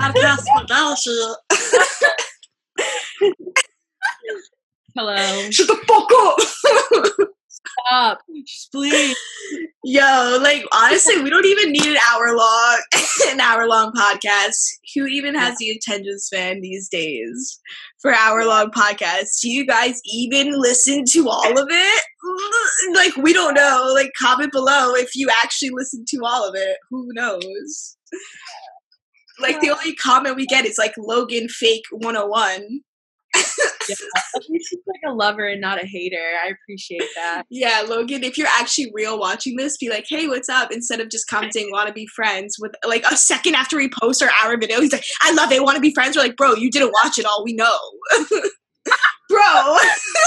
podcast with Galaxy. Hello. Shut the fuck up. Stop. Just please. Yo, like, honestly, we don't even need an hour-long podcast. Who even has the attention span these days for hour-long podcasts? Do you guys even listen to all of it? Like, we don't know. Like, comment below if you actually listen to all of it. Who knows? Like, the only comment we get is, like, Logan Fake 101. Yeah, at least he's like a lover and not a hater. I appreciate that. Yeah, Logan, if you're actually real watching this, be like, hey, what's up? Instead of just commenting, want to be friends with, like, a second after we post our video, he's like, I love it, want to be friends. We're like, bro, you didn't watch it all, we know. Bro.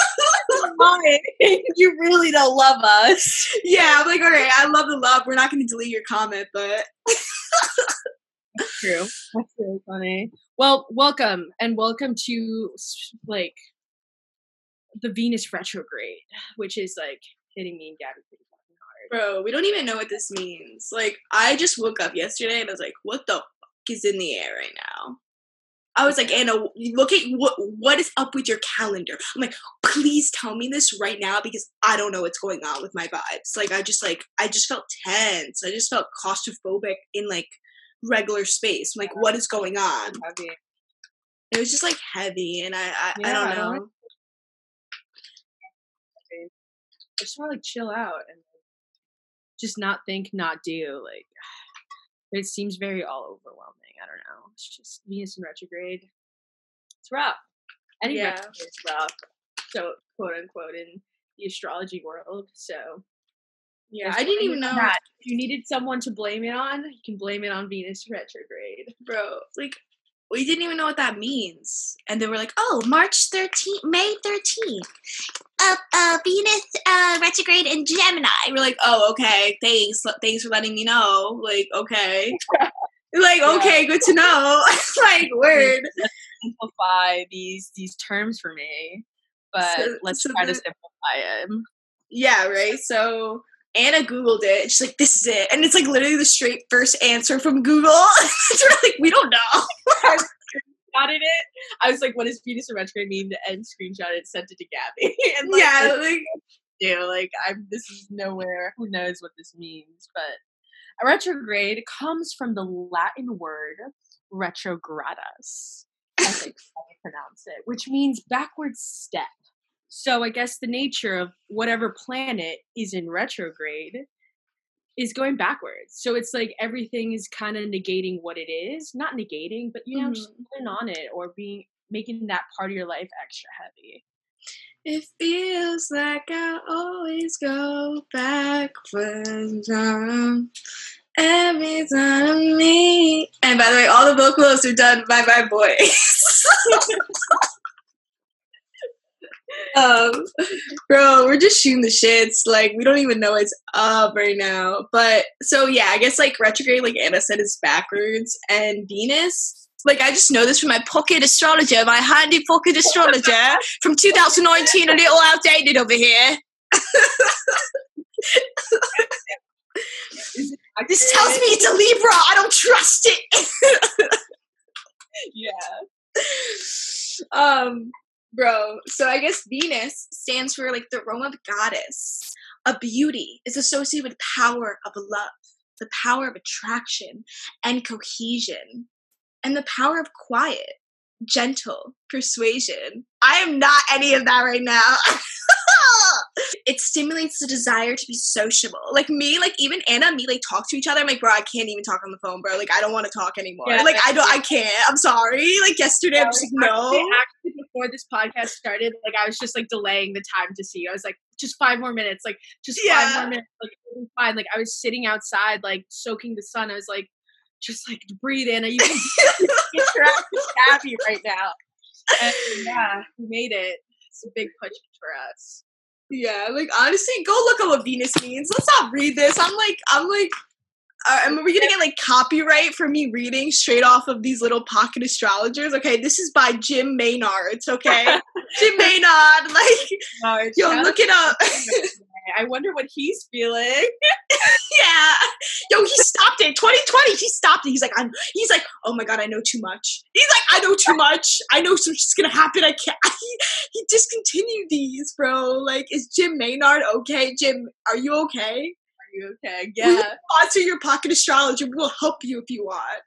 You really don't love us. Yeah, I'm like, all right, I love the love. We're not going to delete your comment, but... That's true. That's really funny. Well, welcome to, like, the Venus retrograde, which is, like, hitting me and Gabby pretty fucking hard. Bro, we don't even know what this means. Like, I just woke up yesterday and I was like, what the fuck is in the air right now? I was like, Anna, look at what is up with your calendar. I'm like, please tell me this right now because I don't know what's going on with my vibes. Like, I just felt tense. I just felt claustrophobic in, like, regular space. I'm like, what is going on? Heavy. It was just, like, heavy, and I don't know. I just want to, like, chill out and just not think, not do. Like, it seems very all overwhelming. I don't know. It's just Venus in retrograde. It's rough. Any retrograde is rough. So, quote unquote, in the astrology world. So, yeah, I didn't even know. That. If you needed someone to blame it on, you can blame it on Venus retrograde. Bro, like, we didn't even know what that means. And then we're like, oh, May 13th. Venus retrograde in Gemini. We're like, oh, okay, thanks for letting me know. Like, okay. Like, okay, good to know. Like, word. Simplify these terms for me. But let's try to simplify them. Yeah, right? So Anna Googled it. She's like, this is it. And it's like literally the straight first answer from Google. We're like, we don't know. I screenshotted it. I was like, what does Venus in retrograde mean? And screenshot it, sent it to Gabby. And like, yeah, like, this is nowhere. Who knows what this means? But a retrograde comes from the Latin word retrogradus, I think how you pronounce it, which means backward step. So I guess the nature of whatever planet is in retrograde is going backwards. So it's like everything is kind of negating what it is. Not negating, but, you know, just putting on it or making that part of your life extra heavy. It feels like I always go backwards every time me. And by the way, all the vocals are done by my voice. Bro, we're just shooting the shits. Like, we don't even know what's up right now. But so yeah, I guess like retrograde, like Anna said, is backwards. And Venus, like, I just know this from my pocket astrologer, my handy pocket astrologer from 2019, a little outdated over here. This tells me it's a Libra. I don't trust it. Yeah. Bro, so I guess Venus stands for, like, the Roman goddess of beauty. It's associated with power of love, the power of attraction and cohesion, and the power of quiet, gentle persuasion. I am not any of that right now. It stimulates the desire to be sociable. Like me, like even Anna and me, like talk to each other. I'm like, bro, I can't even talk on the phone, bro. Like I don't want to talk anymore. Yeah, like I can't. I'm sorry. Like yesterday, I'm just like, no. Actually, before this podcast started, like I was just like delaying the time to see you. I was like, just 5 more minutes. Like just 5 more minutes. Like it was fine. Like I was sitting outside, like soaking the sun. I was like, just like breathe in. You can interact with Gabby right now. And yeah, we made it. It's a big push for us. Yeah, like honestly, go look at what Venus means. Let's not read this. I'm like, are we gonna get like copyright for me reading straight off of these little pocket astrologers? Okay, this is by Jim Maynard. Okay, Jim Maynard. Like, yo, look it up. I wonder what he's feeling. Yeah. Yo, he stopped it. 2020, he stopped it. He's like, oh my God, I know too much. He's like, I know too much. I know something's gonna happen. I can't. He discontinued these, bro. Like, is Jim Maynard okay? Jim, are you okay? Are you okay? Yeah. We'll sponsor your pocket astrologer. We'll help you if you want.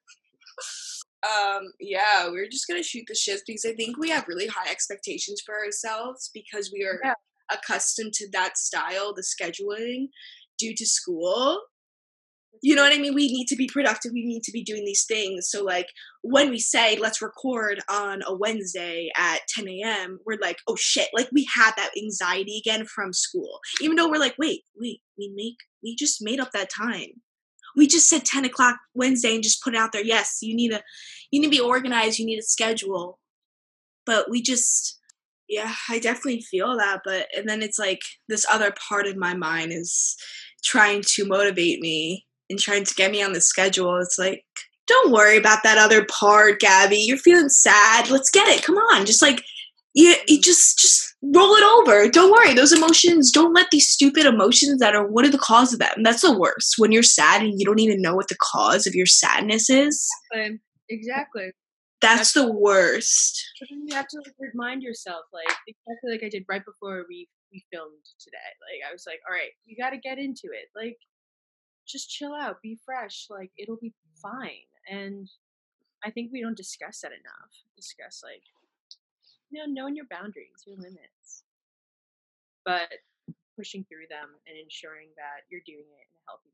Yeah, we're just gonna shoot the shit because I think we have really high expectations for ourselves because we are accustomed to that style, the scheduling, due to school. You know what I mean? We need to be productive. We need to be doing these things. So, like, when we say, let's record on a Wednesday at 10 a.m., we're like, oh, shit. Like, we had that anxiety again from school. Even though we're like, wait, we just made up that time. We just said 10 o'clock Wednesday and just put it out there. Yes, you need to be organized. You need a schedule. But we just, yeah, I definitely feel that. And then it's like this other part of my mind is trying to motivate me and trying to get me on the schedule. It's like, don't worry about that other part, Gabby. You're feeling sad. Let's get it. Come on. Just like, you just roll it over. Don't worry. Those emotions, don't let these stupid emotions what are the cause of them? That's the worst. When you're sad and you don't even know what the cause of your sadness is. Exactly. That's the worst. But then you have to remind yourself, like, exactly like I did right before we filmed today. Like, I was like, all right, you got to get into it. Like, just chill out, be fresh. Like, it'll be fine. And I think we don't discuss that enough. Discuss, like, knowing your boundaries, your limits, but pushing through them and ensuring that you're doing it in a healthy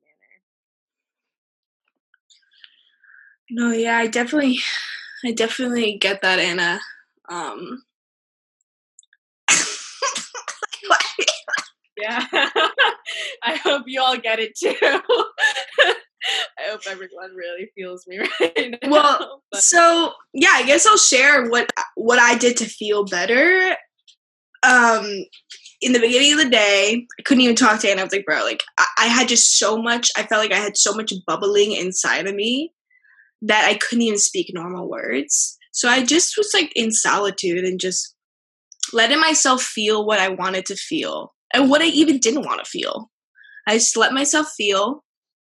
manner. No, yeah, I definitely get that, Anna. Yeah. I hope you all get it too. I hope everyone really feels me right now. Well, so yeah, I guess I'll share what I did to feel better. In the beginning of the day, I couldn't even talk to Anna. I was like, bro, like I had just so much. I felt like I had so much bubbling inside of me that I couldn't even speak normal words. So I just was like in solitude and just letting myself feel what I wanted to feel and what I even didn't want to feel. I just let myself feel.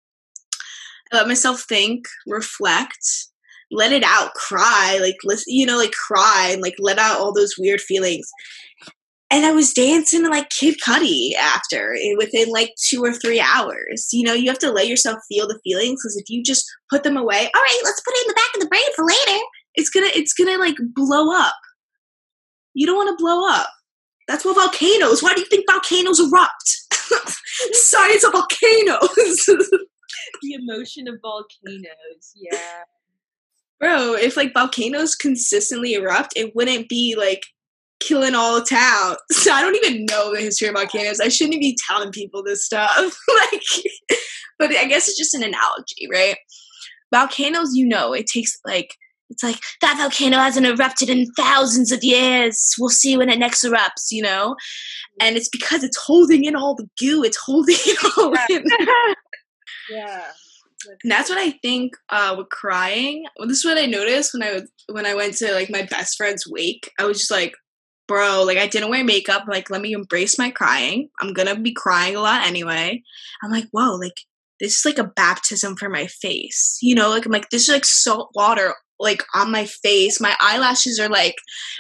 I let myself think, reflect, let it out, cry, like, like cry and like let out all those weird feelings. And I was dancing like Kid Cudi after, within like 2 or 3 hours. You have to let yourself feel the feelings because if you just put them away, all right, let's put it in the back of the brain for later. It's gonna like blow up. You don't want to blow up. That's what volcanoes. Why do you think volcanoes erupt? Science of volcanoes. The emotion of volcanoes, yeah. Bro, if like volcanoes consistently erupt, it wouldn't be like killing all the town. So I don't even know the history of volcanoes. I shouldn't be telling people this stuff. But I guess it's just an analogy, right? Volcanoes, it takes like, it's like, that volcano hasn't erupted in thousands of years. We'll see when it next erupts, And it's because it's holding in all the goo. It's holding it all in. Yeah. And that's what I think with crying. Well, this is what I noticed when I went to like my best friend's wake. I was just like, bro, like I didn't wear makeup. Like, let me embrace my crying. I'm gonna be crying a lot anyway. I'm like, whoa, like this is like a baptism for my face. Like I'm like, this is like salt water like on my face. My eyelashes are like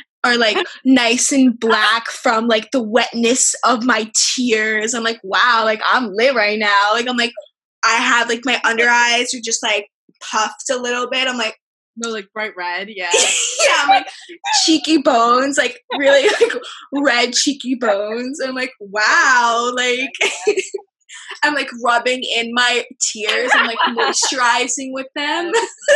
nice and black from like the wetness of my tears. I'm like, wow, like I'm lit right now. Like I'm like, I have like my under eyes are just like puffed a little bit. I'm like, no, like bright red, yeah. Yeah, I'm like cheeky bones, like really like red cheeky bones. I'm like, wow, like I'm like rubbing in my tears and like moisturizing with them.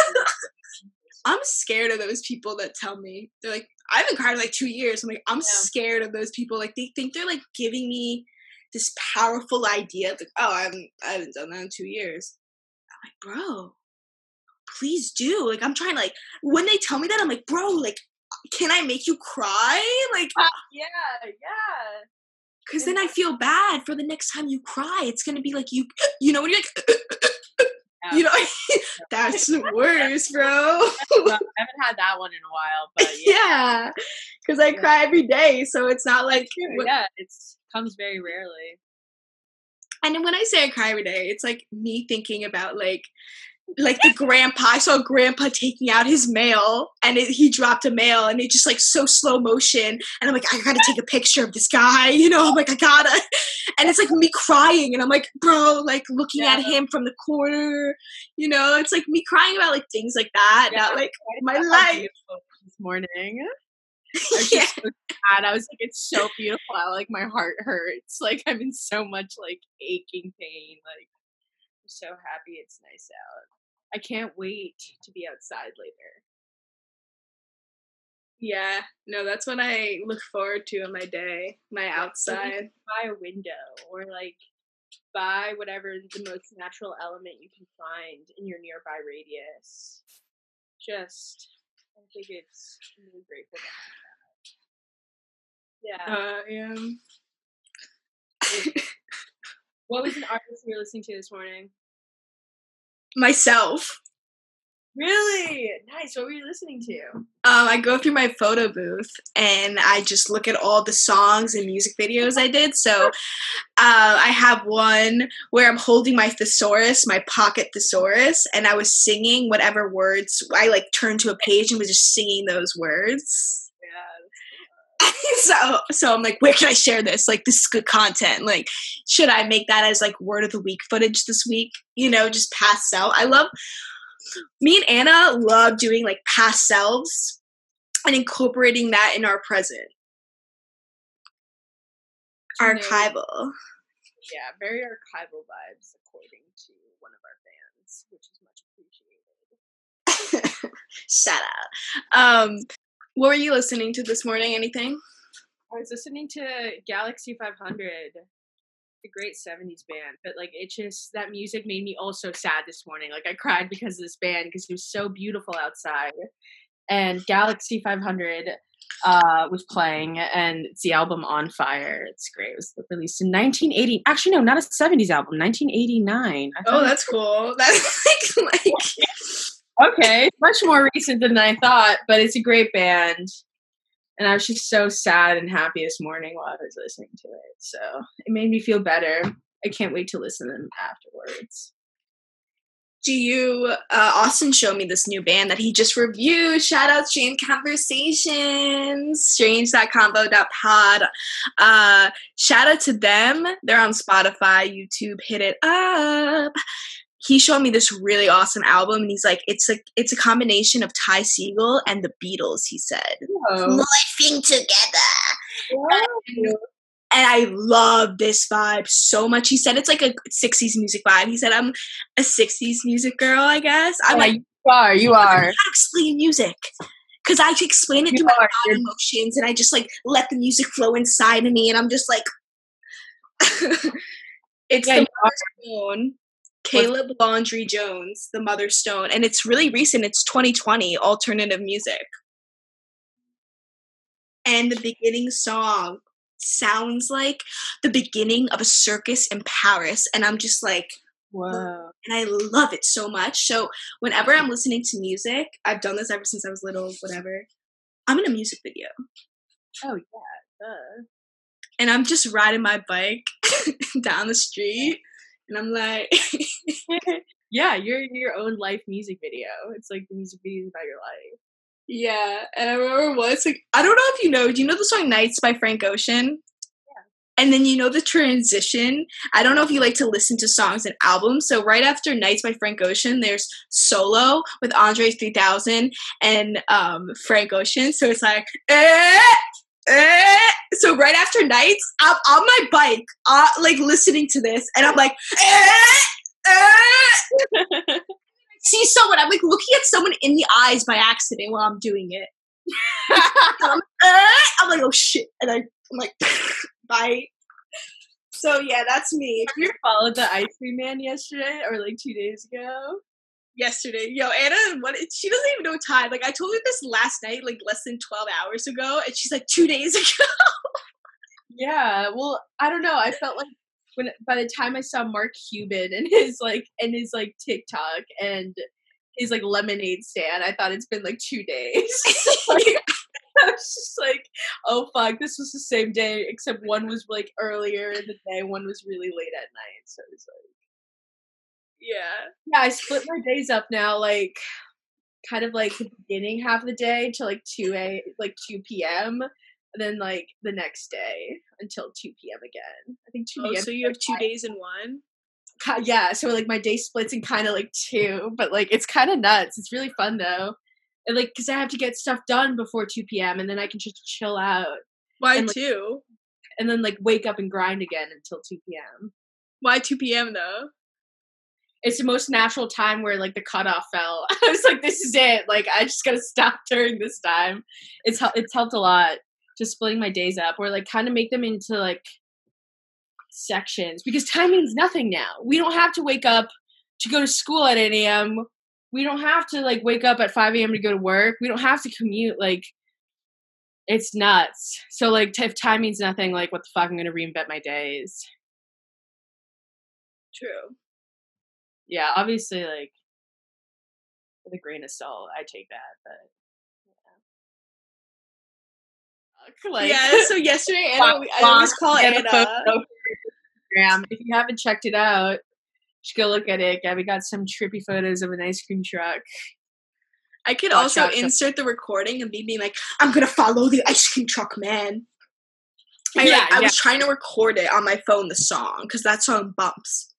I'm scared of those people that tell me, they're like, I haven't cried in like 2 years. I'm like, I'm scared of those people. Like they think they're like giving me this powerful idea. Like, oh, I haven't done that in 2 years. I'm like, bro, please do. Like I'm trying to like, when they tell me that, I'm like, bro, like, can I make you cry? Like, yeah. Because then I feel bad for the next time you cry. It's gonna be like when you're like, that's the worst, bro. I haven't had that one in a while, but yeah, because I cry every day, so it's not like it comes very rarely. And when I say I cry every day, it's like me thinking about like the grandpa. I saw grandpa taking out his mail, and he dropped a mail, and it just like so slow motion. And I'm like, I gotta take a picture of this guy, you know. I'm like, I gotta. And it's like me crying, and I'm like, bro, like looking at him from the corner, you know. It's like me crying about like things like that, not like my life. This morning, I was just so sad. I was like, it's so beautiful. Like my heart hurts. Like I'm in so much like aching pain. Like I'm so happy it's nice out. I can't wait to be outside later. Yeah, no, that's what I look forward to in my day, my outside. By a window, or like buy whatever the most natural element you can find in your nearby radius. I think it's really grateful to have that. Yeah. Yeah. What was an artist you were listening to this morning? Myself. Really? Nice. What were you listening to? I go through my photo booth and I just look at all the songs and music videos I did. So I have one where I'm holding my thesaurus, my pocket thesaurus, and I was singing whatever words. I like turned to a page and was just singing those words. So I'm like, where can I share this? Like, this is good content. Like, should I make that as like word of the week footage this week? You know, just past self. Me and Anna love doing like past selves and incorporating that in our present. Archival. Yeah, very archival vibes, according to one of our fans, which is much appreciated. Shout out. What were you listening to this morning? Anything? I was listening to Galaxy 500, the great 70s band, but like it just, that music made me also sad this morning. Like I cried because of this band because it was so beautiful outside. And Galaxy 500 was playing, and it's the album On Fire. It's great. It was released in 1980. Actually, no, not a 70s album, 1989. Oh, that's cool. That's like okay, much more recent than I thought, but it's a great band. And I was just so sad and happy this morning while I was listening to it. So it made me feel better. I can't wait to listen to them afterwards. Austin showed me this new band that he just reviewed. Shout out Strange Conversations, strange.convo.pod. Shout out to them. They're on Spotify, YouTube, hit it up. He showed me this really awesome album, and he's like, it's a combination of Ty Segall and the Beatles, he said. Morphing together. And I love this vibe so much. He said it's like a 60s music vibe. He said I'm a 60s music girl, I guess. I'm like, you are. How to explain music? Because I explain it through my body emotions, and I just like let the music flow inside of me, and I'm just like, it's the Mother Stone, Caleb Laundry Jones, the Mother Stone, and it's really recent. It's 2020 alternative music, and the beginning song sounds like the beginning of a circus in Paris, and I'm just like, wow. And I love it so much. So whenever I'm listening to music, I've done this ever since I was little, whatever, I'm in a music video. Oh yeah, and I'm just riding my bike down the street, and I'm like, yeah, you're in your own life music video. It's like the music video is about your life. Yeah, and I remember once, like, I don't know if you know, do you know the song Nights by Frank Ocean? Yeah. And then you know the transition? I don't know if you like to listen to songs and albums, so right after Nights by Frank Ocean, there's Solo with Andre 3000 and Frank Ocean, so it's like, so right after Nights, I'm on my bike, like, listening to this, and I'm like, see someone, I'm like looking at someone in the eyes by accident while I'm doing it. I'm like, oh shit, and I'm like, bye. So yeah, that's me. Have you followed the Ice Cream Man yesterday or like 2 days ago? Yesterday, yo, Anna, she doesn't even know time. Like I told her this last night, like less than 12 hours ago, and she's like 2 days ago. Yeah, well, I don't know. I felt like by the time I saw Mark Cuban and his TikTok and his like lemonade stand, I thought it's been like 2 days. Like, I was just like, oh fuck, this was the same day, except one was like earlier in the day, one was really late at night. So it was like, yeah, I split my days up now, like kind of like the beginning half of the day to like 2 p.m. and then like the next day until 2 p.m. again. I think 2 p.m. So you have 2 days in one? Yeah, so like my day splits in kind of like two, but like it's kind of nuts. It's really fun though. And like, cause I have to get stuff done before 2 p.m. and then I can just chill out. Why and, like, 2? And then like wake up and grind again until 2 p.m. Why 2 p.m. though? It's the most natural time where like the cutoff fell. I was like, this is it. Like I just gotta stop during this time. It's helped a lot. Just splitting my days up, or like kind of make them into like sections, because time means nothing now. We don't have to wake up to go to school at 8 a.m. We don't have to like wake up at 5 a.m. to go to work. We don't have to commute. Like it's nuts. So like if time means nothing, like what the fuck, I'm gonna reinvent my days. True. Yeah, obviously like with a grain of salt, I take that, but like, yeah, so yesterday Anna, I always call Anna. If you haven't checked it out, you should go look at it. Gabby got some trippy photos of an ice cream truck. I could also insert the recording of me being like, I'm gonna follow the ice cream truck man. I was trying to record it on my phone, the song, because that song bumps.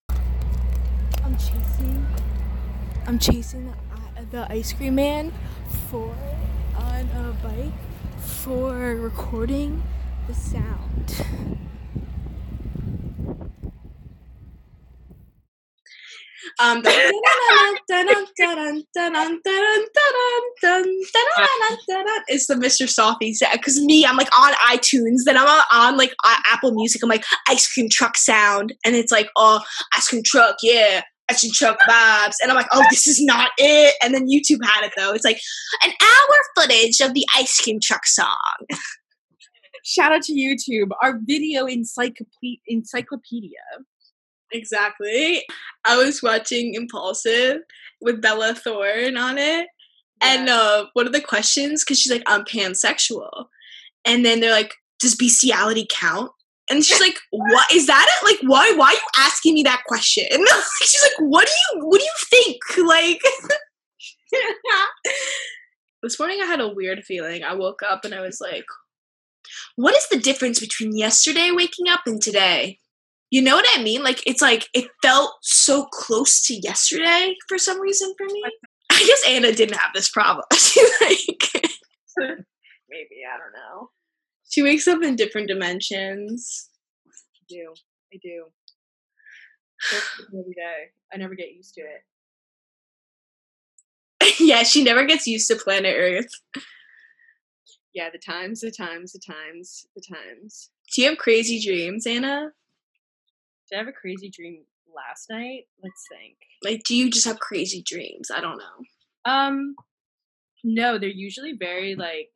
I'm chasing the ice cream man on a bike for recording the sound. It's the Mr. Softee set, because I'm like on iTunes, then I'm on like Apple Music, I'm like ice cream truck sound, and it's like, oh, ice cream truck, yeah, ice cream truck vibes, and I'm like, oh, this is not it. And then YouTube had it though. It's like an hour footage of the ice cream truck song. Shout out to YouTube, our video encyclopedia. Exactly. I was watching Impulsive with Bella Thorne on it. Yeah. And one of the questions, because she's like, I'm pansexual. And then they're like, does bestiality count? And she's like, what is that? Like, why are you asking me that question? And she's like, what do you think? Like, this morning I had a weird feeling. I woke up and I was like, what is the difference between yesterday waking up and today? You know what I mean? Like, it's like, it felt so close to yesterday for some reason for me. I guess Anna didn't have this problem. Maybe, I don't know. She wakes up in different dimensions. I do. Every day. I never get used to it. Yeah, she never gets used to planet Earth. Yeah, the times. Do you have crazy dreams, Anna? Did I have a crazy dream last night? Let's think. Like, do you just have crazy dreams? I don't know. No, they're usually very, like,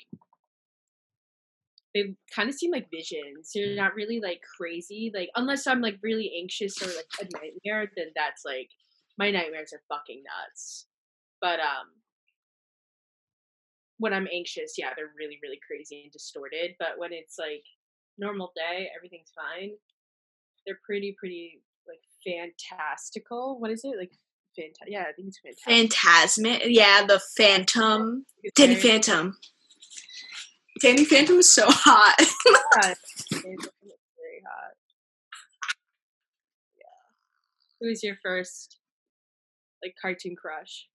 they kind of seem like visions. They're not really, like, crazy. Like, unless I'm, like, really anxious or, like, a nightmare, then that's, like, my nightmares are fucking nuts. But, when I'm anxious, yeah, they're really, really crazy and distorted. But when it's, like, normal day, everything's fine. They're pretty, like, fantastical. What is it? Like, yeah, I think it's fantastic. Phantasmic. Yeah, the Phantom. Danny Phantom. Danny Phantom is so hot. Yeah, very hot. Yeah. Who's your first, like, cartoon crush?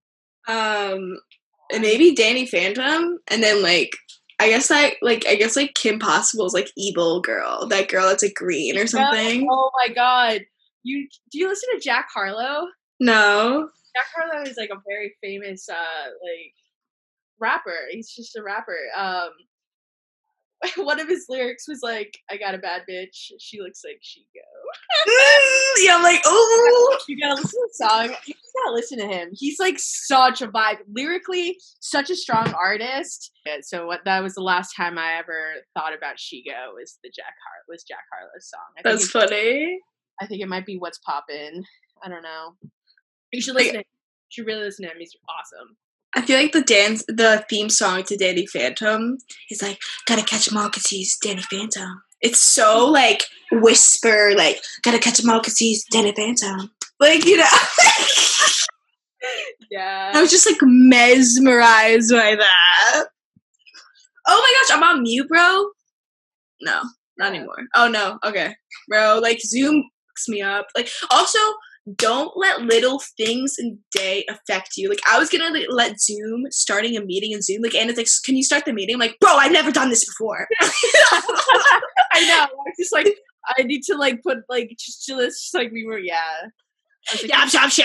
Maybe Danny Phantom, and then like I guess Kim Possible's like evil girl, that girl that's like green or something. Oh my god, do you listen to Jack Harlow? No. Jack Harlow is like a very famous like rapper. He's just a rapper. One of his lyrics was like, I got a bad bitch, she looks like Chico. Yeah, I'm like, oh. You gotta listen to the song. You just gotta listen to him. He's like such a vibe. Lyrically, such a strong artist. So that was the last time I ever thought about Chico was Jack Harlow's song. That's funny. I think it might be What's Poppin'. I don't know. You should listen to him. You should really listen to him. He's awesome. I feel like the theme song to Danny Phantom is like, gotta catch 'em all 'cause he's Danny Phantom. It's so, like, whisper, like, gotta catch 'em all 'cause he's Danny Phantom. Like, you know. Yeah. I was just, like, mesmerized by that. Oh my gosh, I'm on mute, bro? No, not anymore. Oh, no. Okay. Bro, like, Zoom hooks me up. Like, also, don't let little things in day affect you. Like, I was gonna let Zoom starting a meeting in Zoom. Like, Anna's like, can you start the meeting? I'm like, bro, I've never done this before. I know. I just like I need to like put like just like we were Like, yeah.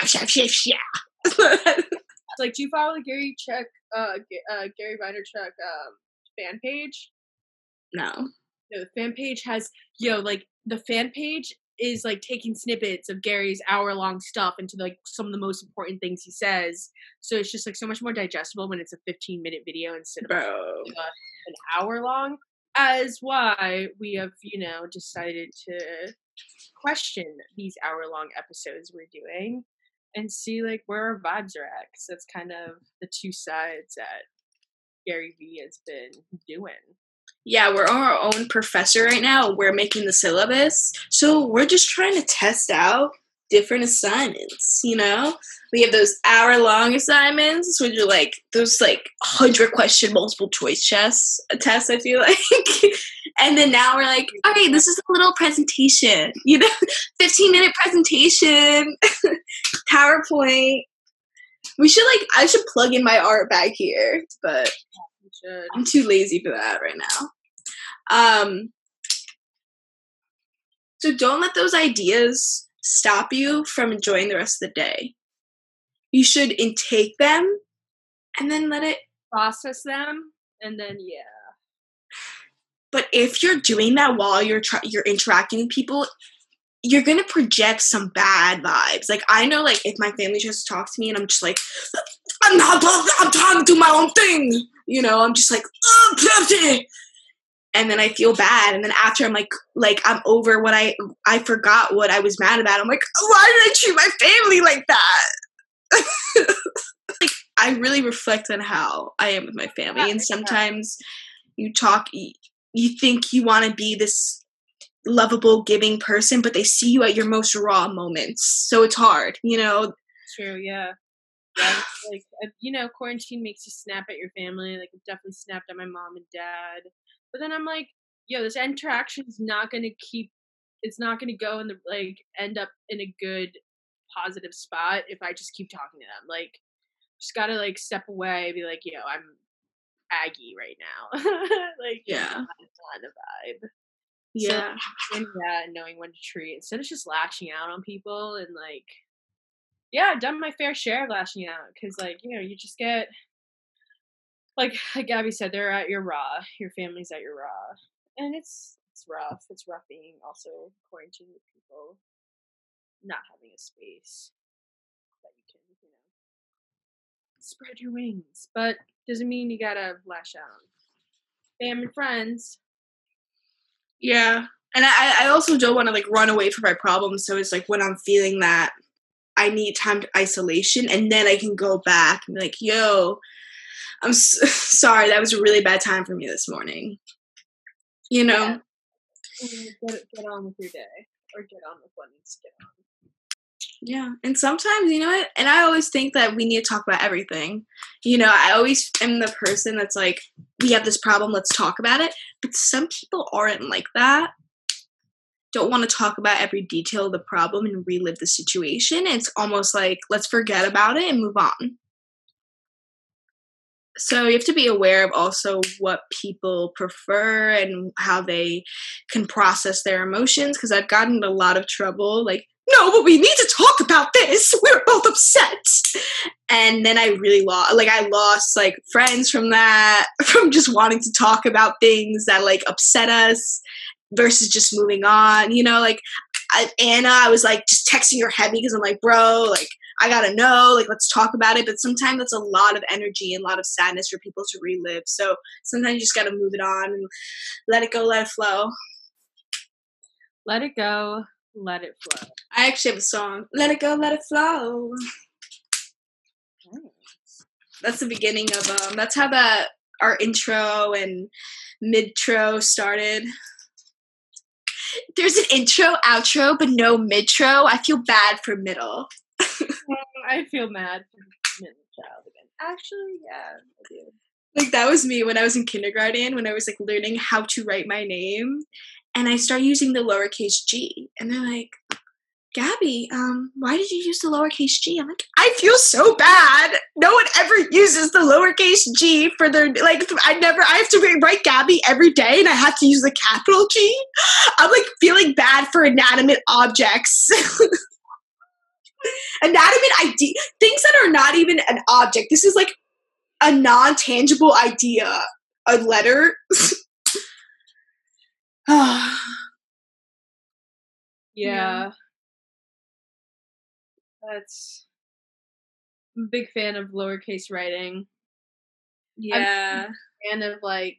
Like, do you follow the Gary Vaynerchuk fan page? No. No, the fan page has the fan page is like taking snippets of Gary's hour-long stuff into like some of the most important things he says. So it's just like so much more digestible when it's a 15-minute video instead of an hour long. As why we have, decided to question these hour-long episodes we're doing and see like where our vibes are at. Because that's kind of the two sides that Gary V has been doing. Yeah, we're our own professor right now. We're making the syllabus. So we're just trying to test out different assignments, We have those hour-long assignments, which are like those 100-question multiple choice tests, I feel like. And then now we're like, okay, this is a little presentation, 15-minute presentation, PowerPoint. I should plug in my art back here, but I'm too lazy for that right now. So don't let those ideas stop you from enjoying the rest of the day. You should intake them and then let it process them, and then But if you're doing that while you're interacting with people, you're going to project some bad vibes. Like, I know, like, if my family tries to talk to me and I'm just like, I'm trying to do my own thing. I'm just like, and then I feel bad. And then after I'm like I'm over what I forgot what I was mad about. I'm like, why did I treat my family like that? Like, I really reflect on how I am with my family. And sometimes you think you want to be this lovable, giving person, but they see you at your most raw moments. So it's hard, True, yeah. Yeah, like, quarantine makes you snap at your family. Like, I've definitely snapped at my mom and dad. But then I'm like, this interaction is not going to go in end up in a good, positive spot if I just keep talking to them. Like, just got to, step away and be like, I'm aggy right now. Not the vibe. Yeah. So, and knowing when to treat instead of just lashing out on people and, I've done my fair share of lashing out because, you just get, like Gabby said, they're at your raw. Your family's at your raw. And it's rough. It's rough being also quarantined with people, not having a space that you can, spread your wings. But doesn't mean you gotta lash out. Fam and friends. Yeah. And I also don't want to, run away from my problems. So it's when I'm feeling that, I need time to isolation, and then I can go back and be like, yo, I'm sorry, that was a really bad time for me this morning. Get on with your day, or get on with what needs to get on. Yeah, and sometimes, and I always think that we need to talk about everything. I always am the person that's like, we have this problem, let's talk about it. But some people aren't like that. Don't want to talk about every detail of the problem and relive the situation. It's almost like, let's forget about it and move on. So you have to be aware of also what people prefer and how they can process their emotions, because I've gotten in a lot of trouble, no, but we need to talk about this. We're both upset. And then I really lost friends from that, from just wanting to talk about things that upset us versus just moving on. Anna, I was just texting her heavy because I'm like, bro, I gotta know, let's talk about it. But sometimes it's a lot of energy and a lot of sadness for people to relive. So sometimes you just gotta move it on and let it go, let it flow. Let it go, let it flow. I actually have a song. Let it go, let it flow. Nice. That's the beginning of that's how our intro and midtro started. There's an intro, outro, but no midtro. I feel bad for middle. I feel mad for middle child again. Actually, yeah, I do. Like, that was me when I was in kindergarten, when I was, like, learning how to write my name, and I started using the lowercase g, and they're like, Gabby, why did you use the lowercase g? I'm like, I feel so bad. No one ever uses the lowercase g for their, like, I have to write Gabby every day, and I have to use the capital G. I'm, like, feeling bad for inanimate objects. Inanimate things that are not even an object. This is, like, a non-tangible idea. A letter. Yeah. I'm a big fan of lowercase writing. Yeah. I'm a fan of, like,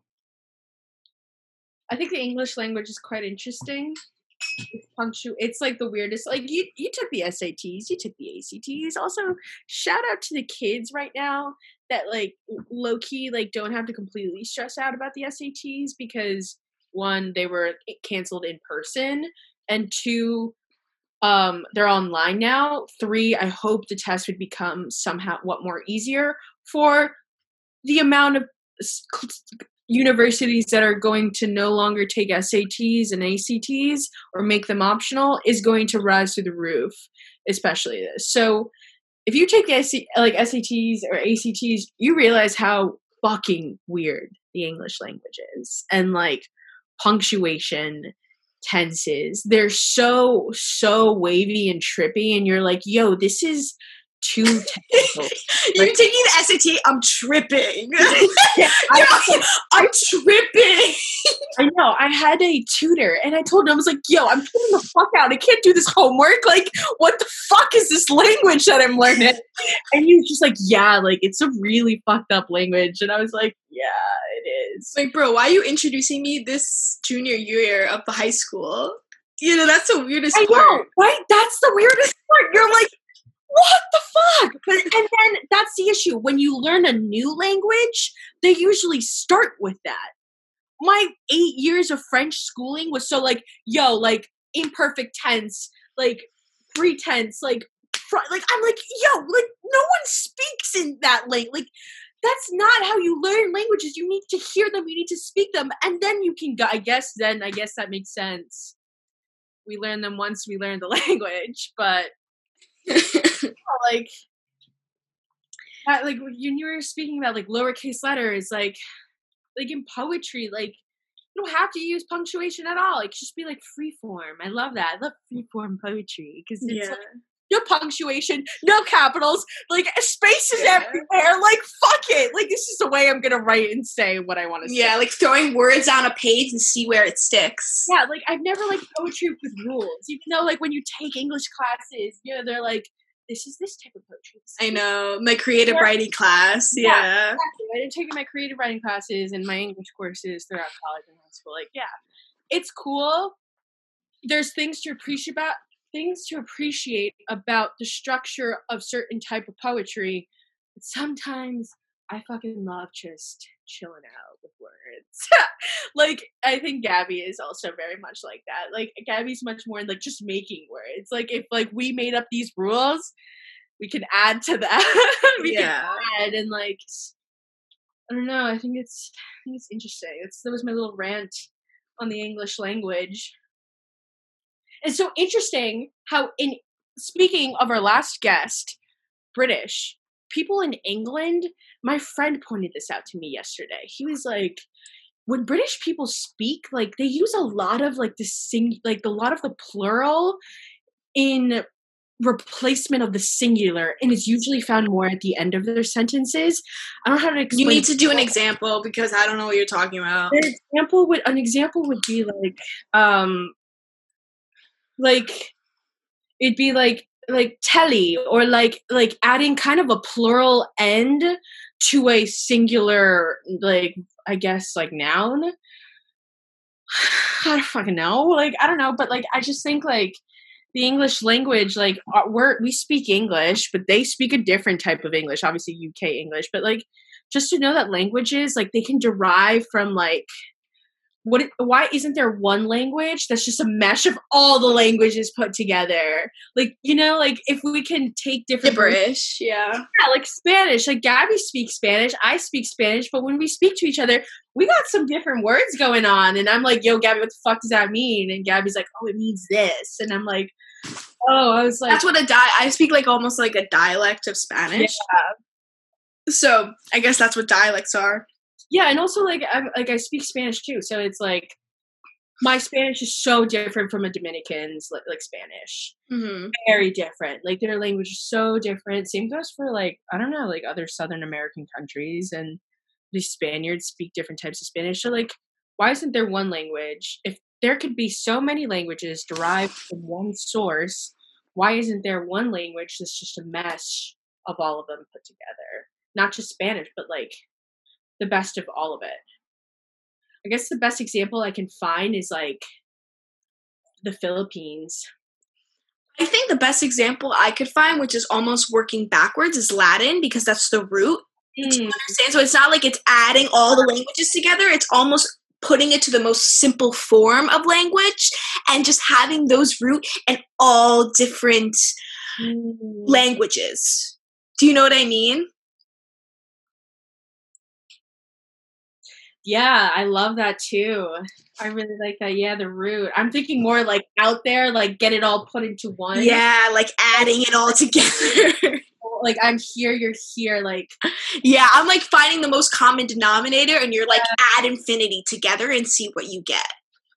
I think the English language is quite interesting. It's like the weirdest. Like, you took the SATs, you took the ACTs. Also, shout out to the kids right now that, like, low key, like, don't have to completely stress out about the SATs because, one, they were canceled in person, and two, they're online now. 3, I hope the test would become somehow more easier for the amount of universities that are going to no longer take SATs and ACTs or make them optional is going to rise through the roof, especially this. So if you take the SATs or ACTs, you realize how fucking weird the English language is. And, like, punctuation, tenses, they're so wavy and trippy, and you're like, yo, this is too technical. You're taking the SAT, I'm tripping. I'm tripping. I know. I had a tutor, and I told him, I was like, yo, I'm putting the fuck out. I can't do this homework. Like, what the fuck is this language that I'm learning? And he was just like, yeah, like, it's a really fucked up language. And I was like, yeah, it is. Like, bro, why are you introducing me this junior year of the high school? You know, that's the weirdest part. I know, right? That's the weirdest part. You're like, what the fuck? And then that's the issue. When you learn a new language, they usually start with that. My 8 years of French schooling was so, like, yo, like, imperfect tense, like, pretense, like, I'm like, yo, like, no one speaks in that language. Like, that's not how you learn languages. You need to hear them, you need to speak them, and then you can go. I guess that makes sense. We learn them once we learn the language, but like when you were speaking about, like, lowercase letters, like in poetry, like, you don't have to use punctuation at all. Like, just be like free form. I love that. I love free form poetry because it's like, no punctuation, no capitals, like, spaces everywhere. Like, fuck it. Like, this is the way I'm gonna write and say what I want to say. Yeah, like throwing words on a page and see where it sticks. Yeah, like, I've never liked poetry with rules. Even though, like, when you take English classes, you know, they're like, this is this type of poetry. I know. My creative writing class. Yeah. Exactly. I didn't take my creative writing classes and my English courses throughout college and high school. Like, yeah, it's cool. There's things to appreciate about the structure of certain type of poetry. But sometimes I fucking love just chilling out with words. Like, I think Gabby is also very much like that. Like, Gabby's much more like just making words. Like, if, like, we made up these rules, we can add to that. We can add, and, like, I don't know. I think it's interesting. That was my little rant on the English language. It's so interesting how, speaking of our last guest, British, people in England, my friend pointed this out to me yesterday. He was like, when British people speak, like, they use a lot of, like, a lot of the plural in replacement of the singular, and it's usually found more at the end of their sentences. I don't know how to explain. You need to do an example because I don't know what you're talking about. An example would be like it'd be like telly, or like adding kind of a plural end to a singular, like, I guess, like, noun. I don't fucking know. Like, I don't know, but, like, I just think, like, the English language, like we speak English, but they speak a different type of English, obviously UK English, but like just to know that languages, like they can derive from like, why isn't there one language that's just a mesh of all the languages put together? Like, you know, like if we can take different gibberish, yeah, like Spanish, like Gabby speaks Spanish, I speak Spanish, but when we speak to each other, we got some different words going on, and I'm like, yo, Gabby, what the fuck does that mean? And Gabby's like, oh, it means this, and I'm like, oh, I was like, that's what I speak like almost like a dialect of Spanish. Yeah. So I guess that's what dialects are. Yeah, and also like I speak Spanish too, so it's like my Spanish is so different from a Dominican's like Spanish, very different. Like their language is so different. Same goes for like I don't know, like other Southern American countries, and the Spaniards speak different types of Spanish. So like, why isn't there one language? If there could be so many languages derived from one source, why isn't there one language that's just a mesh of all of them put together? Not just Spanish, but like the best of all of it. I guess the best example I can find is like the Philippines. I think the best example I could find, which is almost working backwards, is Latin, because that's the root. Do you understand? So it's not like it's adding all the languages together. It's almost putting it to the most simple form of language and just having those root and all different languages. Do you know what I mean? Yeah, I love that too. I really like that. Yeah, the root. I'm thinking more like out there, like get it all put into one. Yeah, like adding it all together. Like I'm here, you're here. Like, yeah, I'm like finding the most common denominator, and you're like add infinity together and see what you get.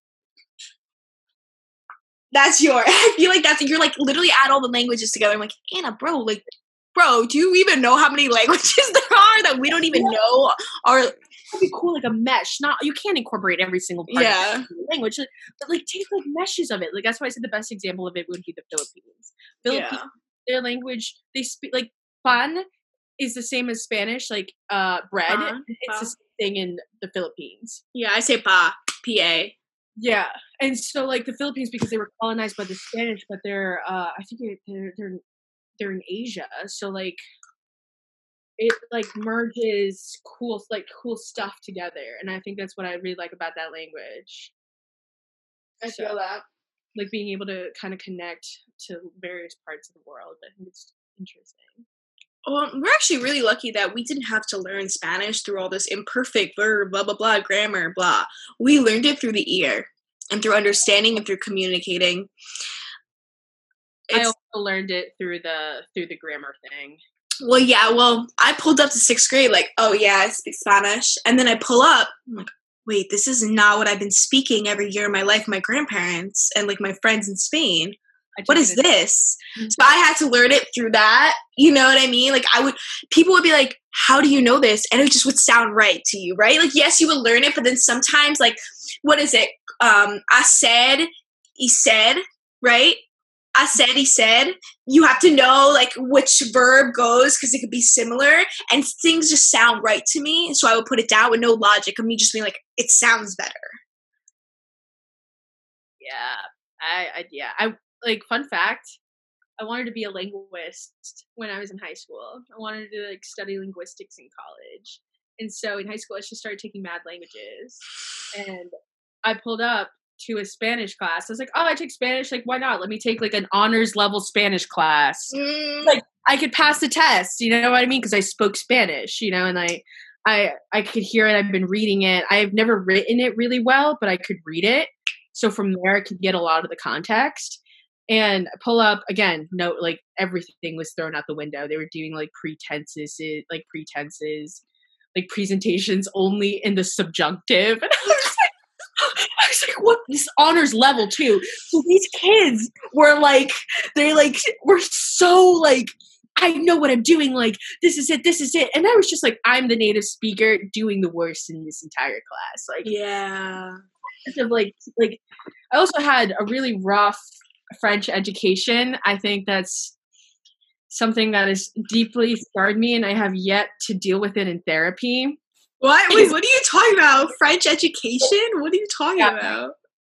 That's I feel like you're like literally add all the languages together. I'm like, Anna, bro, do you even know how many languages there are that we don't even know are? That'd be cool, like a mesh. Not you can't incorporate every single part of the language, but like take like meshes of it. Like that's why I said the best example of it would be the Philippines. Their language, they speak like pan is the same as Spanish, like bread. It's the same thing in the Philippines. Yeah, I say pa. Yeah, and so like the Philippines, because they were colonized by the Spanish, but they're I think they're in Asia, so like. It like merges cool stuff together, and I think that's what I really like about that language. I feel that, like being able to kind of connect to various parts of the world. I think it's interesting. Well, we're actually really lucky that we didn't have to learn Spanish through all this imperfect verb, blah blah blah, grammar, blah. We learned it through the ear and through understanding and through communicating. I also learned it through the grammar thing. Well, yeah, I pulled up to 6th grade like, oh, yeah, I speak Spanish. And then I pull up, I'm like, wait, this is not what I've been speaking every year of my life, my grandparents and, like, my friends in Spain. What is this? So I had to learn it through that. You know what I mean? Like, people would be like, how do you know this? And it just would sound right to you, right? Like, yes, you would learn it, but then sometimes, like, what is it? I said, he said, right? I said, he said, you have to know like which verb goes because it could be similar and things just sound right to me. So I would put it down with no logic of me just being like, it sounds better. Yeah. I like fun fact. I wanted to be a linguist when I was in high school. I wanted to like study linguistics in college. And so in high school, I just started taking mad languages and I pulled up to a Spanish class. I was like, oh, I take Spanish. Like, why not? Let me take like an honors level Spanish class. Like, I could pass the test. You know what I mean? Because I spoke Spanish. You know, and I could hear it. I've been reading it. I've never written it really well, but I could read it. So from there, I could get a lot of the context. And I pull up again. No, like everything was thrown out the window. They were doing like pretenses, like presentations only in the subjunctive. And I was like, what? This honors level too. So these kids were like, we're so like, I know what I'm doing. Like, this is it. And I was just like, I'm the native speaker doing the worst in this entire class. Like, yeah. Like, I also had a really rough French education. I think that's something that has deeply scarred me, and I have yet to deal with it in therapy. What? Wait, what are you talking about? French education? What are you talking about?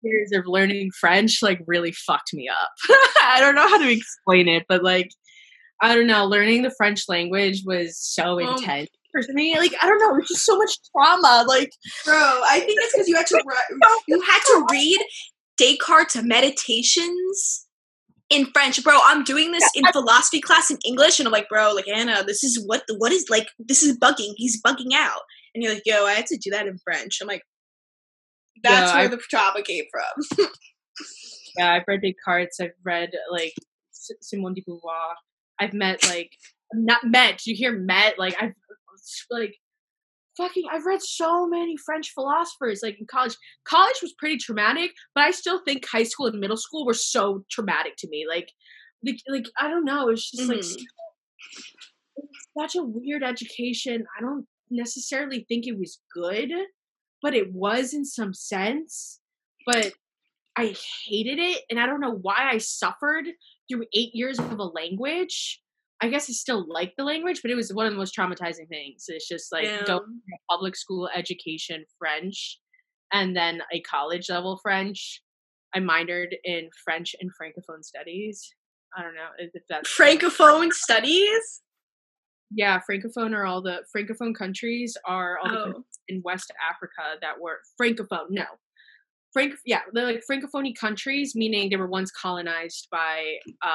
years of learning French like really fucked me up. I don't know how to explain it, but like I don't know, learning the French language was so intense for me. Like I don't know, it was just so much trauma. Like, bro, I think it's because you had to read Descartes' Meditations in French. Bro, I'm doing this in philosophy class in English, and I'm like, bro, like Anna, this is what is like, this is bugging. He's bugging out. And you're like, yo, I had to do that in French. I'm like, that's where the trauma came from. Yeah, I've read Descartes. I've read like Simone de Beauvoir. I've met like not met. Do you hear met? Like I've like fucking. I've read so many French philosophers. Like in college. College was pretty traumatic, but I still think high school and middle school were so traumatic to me. Like I don't know. It's just like such a weird education. I don't necessarily think it was good, but it was in some sense. But I hated it, and I don't know why I suffered through 8 years of a language. I guess I still like the language, but it was one of the most traumatizing things. It's just like going to public school education French, and then a college level French. I minored in French and Francophone studies. I don't know if that's Francophone studies. Yeah, Francophone are all the Francophone countries are all the countries in West Africa that were Francophone. No. They're like Francophone countries, meaning they were once colonized by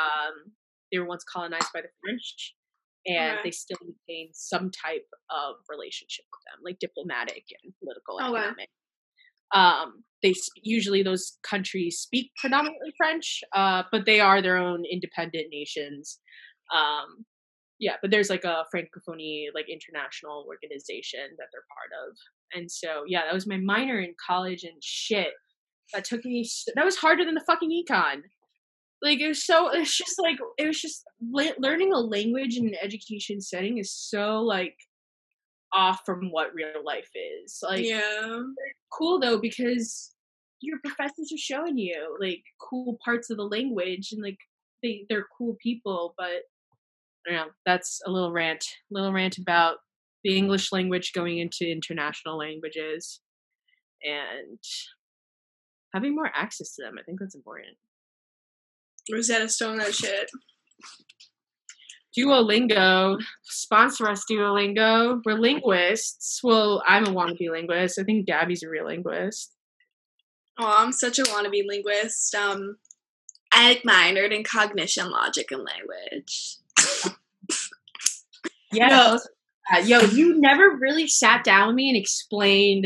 the French, and they still maintain some type of relationship with them, like diplomatic and political, economic. Usually those countries speak predominantly French, but they are their own independent nations. But there's like a Francophonie like international organization that they're part of, and so that was my minor in college, and shit. That was harder than the fucking econ. Like, learning a language in an education setting is so, like, off from what real life is. Like, cool, though, because your professors are showing you, like, cool parts of the language, and, like, they're cool people, but, I don't know, that's a little rant about the English language going into international languages, and having more access to them. I think that's important. Rosetta Stone that shit. Duolingo. Sponsor us, Duolingo. We're linguists. Well, I'm a wannabe linguist. I think Gabby's a real linguist. Oh, I'm such a wannabe linguist. I minored in cognition, logic, and language. Yeah. Yo, you never really sat down with me and explained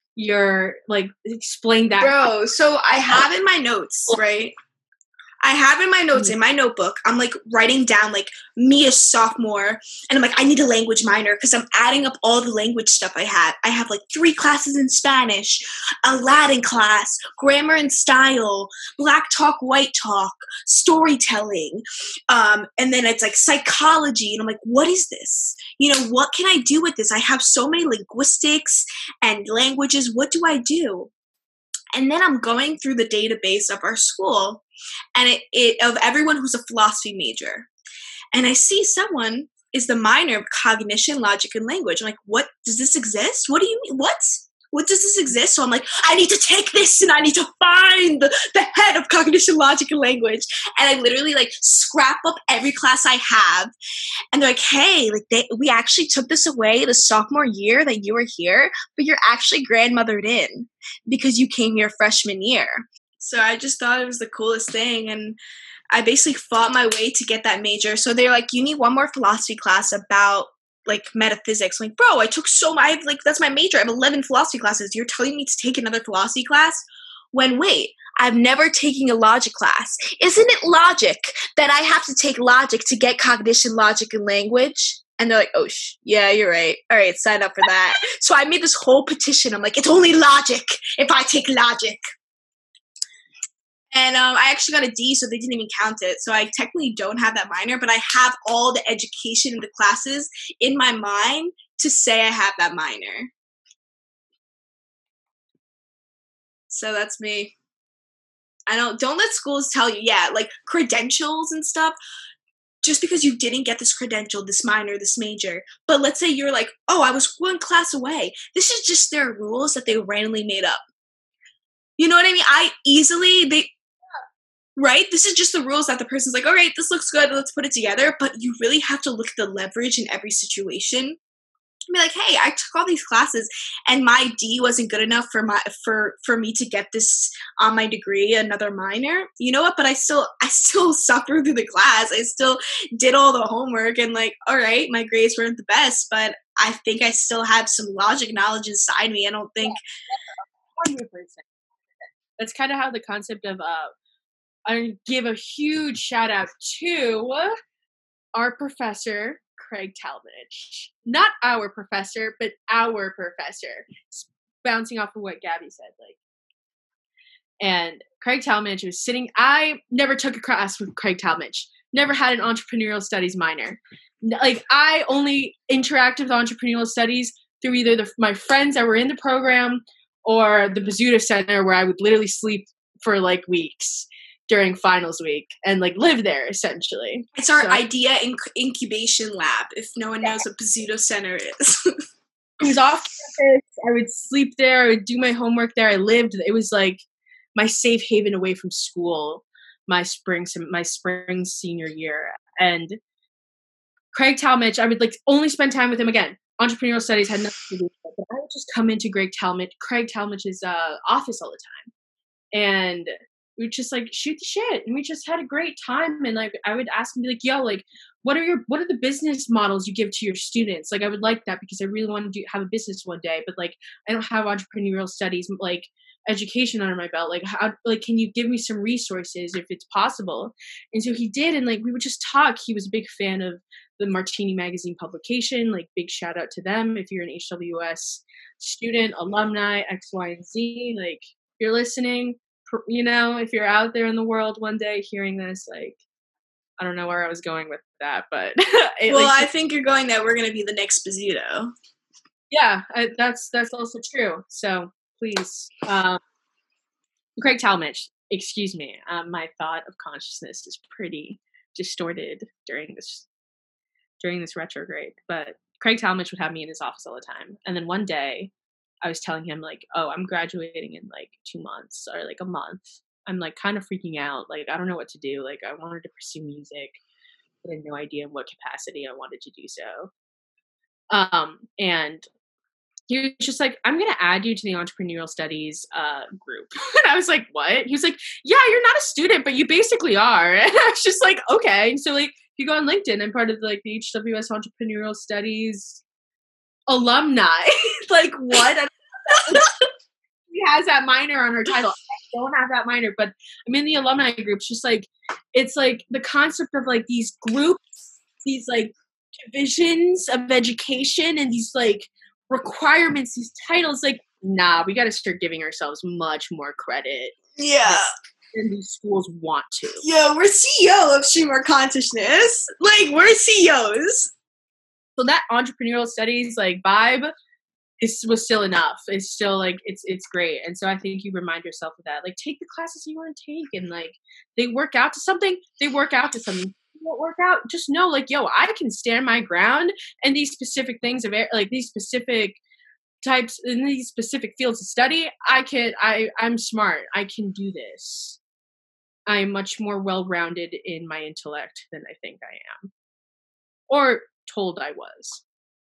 that. Bro, so I have in my notes, right? I have in my notes, in my notebook, I'm like writing down like me as sophomore, and I'm like, I need a language minor because I'm adding up all the language stuff I have. I have like 3 classes in Spanish, a Latin class, grammar and style, black talk, white talk, storytelling, and then it's like psychology, and I'm like, what is this? You know, what can I do with this? I have so many linguistics and languages. What do I do? And then I'm going through the database of our school, and it of everyone who's a philosophy major. And I see someone is the minor of cognition, logic, and language. I'm like, what? Does this exist? What do you mean? What? What does this exist? So I'm like, I need to take this, and I need to find the head of cognition, logic, and language. And I literally like scrap up every class I have. And they're like, hey, like we actually took this away the sophomore year that you were here, but you're actually grandmothered in because you came here freshman year. So I just thought it was the coolest thing. And I basically fought my way to get that major. So they're like, you need one more philosophy class about like metaphysics. I'm like, bro, I took that's my major. I have 11 philosophy classes. You're telling me to take another philosophy class? Wait, I've never taken a logic class. Isn't it logic that I have to take logic to get cognition, logic, and language? And they're like, oh, yeah, you're right. All right, sign up for that. So I made this whole petition. I'm like, it's only logic if I take logic. And I actually got a D, so they didn't even count it. So I technically don't have that minor, but I have all the education and the classes in my mind to say I have that minor. So that's me. Don't let schools tell you, like credentials and stuff, just because you didn't get this credential, this minor, this major. But let's say you're like, oh, I was one class away. This is just their rules that they randomly made up. You know what I mean? Right? This is just the rules that the person's like, all right, this looks good, let's put it together. But you really have to look at the leverage in every situation and be like, hey, I took all these classes and my D wasn't good enough for me to get this on my degree, another minor. You know what? But I still suffered through the class. I still did all the homework and like, all right, my grades weren't the best, but I think I still have some logic knowledge inside me. I don't think 100%. That's kind of how the concept of I give a huge shout out to our professor, Craig Talmadge. Not our professor, but our professor. Bouncing off of what Gabby said, and Craig Talmadge was sitting. I never took a class with Craig Talmadge. Never had an entrepreneurial studies minor. Like, I only interacted with entrepreneurial studies through either my friends that were in the program or the Bazzuto Center, where I would literally sleep for like weeks during finals week and like live there essentially. It's our idea incubation lab, if no one knows what Bazzuto Center is. It was off campus. I would sleep there. I would do my homework there. I lived. It was like my safe haven away from school. My spring senior year. And Craig Talmadge, I would like only spend time with him again. Entrepreneurial studies had nothing to do with it, but I would just come into Craig Talmadge's office all the time, and we would just like shoot the shit, and we just had a great time. And like I would ask him, be like, "Yo, like, what are the business models you give to your students? Like, I would like that because I really want to have a business one day, but like I don't have entrepreneurial studies like education under my belt. Like, how, like, can you give me some resources if it's possible?" And so he did, and like we would just talk. He was a big fan of the Martini Magazine publication. Like, big shout out to them if you're an HWS student, alumni, X, Y, and Z. Like, if you're listening, you know, if you're out there in the world one day hearing this, like, I don't know where I was going with that, but I think you're going that we're going to be the next Bazzuto. Yeah, that's also true. So please, Craig Talmadge, excuse me, my thought of consciousness is pretty distorted during this retrograde. But Craig Talmadge would have me in his office all the time, and then one day I was telling him like, "Oh, I'm graduating in like 2 months or like a month. I'm like kind of freaking out. Like, I don't know what to do. Like, I wanted to pursue music, but I had no idea in what capacity I wanted to do so." And he was just like, "I'm going to add you to the entrepreneurial studies group." And I was like, "What?" He was like, "Yeah, you're not a student, but you basically are." And I was just like, "Okay." So like, if you go on LinkedIn, I'm part of like the HWS entrepreneurial studies alumni. Like, what? She has that minor on her title. I don't have that minor, but I'm in the alumni group. Just like, it's like the concept of like these groups, these like divisions of education and these like requirements, these titles. Like, nah, we got to start giving ourselves much more credit. Yeah. And these schools want to. Yeah, we're CEO of Streamer Consciousness. Like, we're CEOs. So that entrepreneurial studies like vibe was still enough. It's still like it's great. And so I think you remind yourself of that. Like, take the classes you want to take, and like they work out to something. They work out to something. Won't work out. Just know, like, yo, I can stand my ground, and these specific things of like these specific types in these specific fields of study. I'm smart. I can do this. I'm much more well-rounded in my intellect than I think I am, or told I was.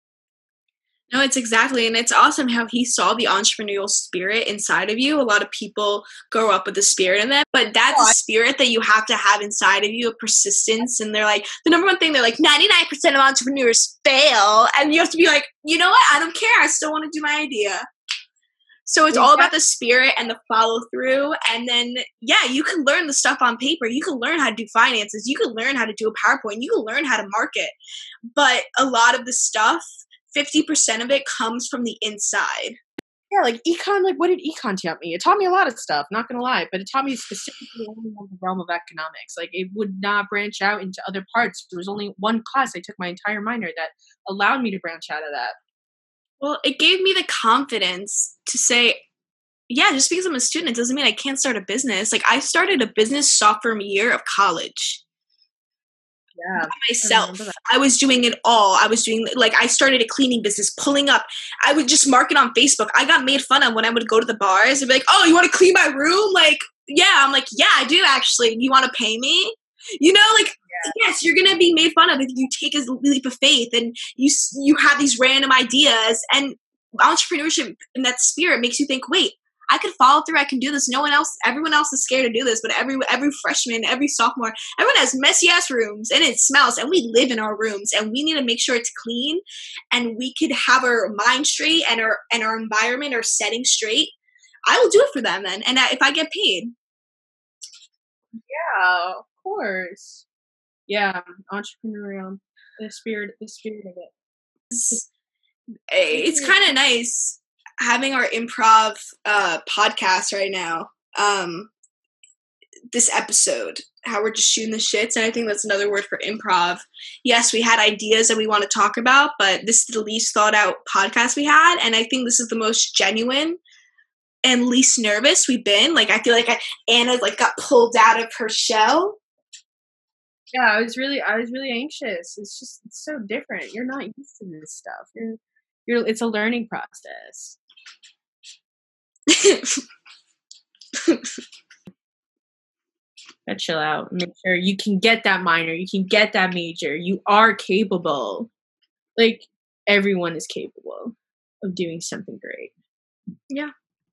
No, it's exactly, and it's awesome how he saw the entrepreneurial spirit inside of you. A lot of people grow up with the spirit in them, but that's a spirit that you have to have inside of you, a persistence. And they're like, the number one thing, they're like, 99% of entrepreneurs fail. And you have to be like, you know what? I don't care. I still want to do my idea. So it's all about the spirit and the follow through. And then, yeah, you can learn the stuff on paper. You can learn how to do finances. You can learn how to do a PowerPoint. You can learn how to market. But a lot of the stuff, 50% of it comes from the inside. Yeah, like econ, like what did econ taught me? It taught me a lot of stuff, not gonna lie, but it taught me specifically only in the realm of economics. Like, it would not branch out into other parts. There was only one class I took my entire minor that allowed me to branch out of that. Well, it gave me the confidence to say, yeah, just because I'm a student, it doesn't mean I can't start a business. Like, I started a business sophomore year of college. Yeah, myself. I was doing it all. I was doing, like, I started a cleaning business, pulling up. I would just market on Facebook. I got made fun of when I would go to the bars. I'd be like, oh, you want to clean my room? Like, yeah. I'm like, yeah, I do actually. You want to pay me? You know, like, yes, you're going to be made fun of if you take a leap of faith and you have these random ideas. And entrepreneurship in that spirit makes you think, wait, I could follow through. I can do this. Everyone else is scared to do this, but every freshman, every sophomore, everyone has messy ass rooms and it smells, and we live in our rooms, and we need to make sure it's clean, and we could have our mind straight and our environment, our setting straight. I will do it for them then, and if I get paid. Yeah, of course. Yeah, entrepreneurial, the spirit of it. It's kind of nice having our improv podcast right now, this episode, how we're just shooting the shits, and I think that's another word for improv. Yes, we had ideas that we want to talk about, but this is the least thought out podcast we had, and I think this is the most genuine and least nervous we've been. Like, I feel like Anna like got pulled out of her shell. Yeah, I was really anxious. It's so different. You're not used to this stuff. It's a learning process. Chill out. Make sure you can get that minor. You can get that major. You are capable. Like, everyone is capable of doing something great. Yeah.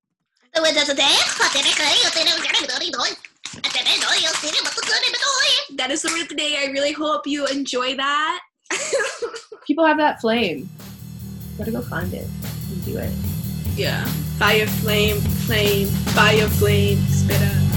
That is the word of the day. I really hope you enjoy that. People have that flame. Gotta go find it and do it. Yeah. Fire, flame, spit out.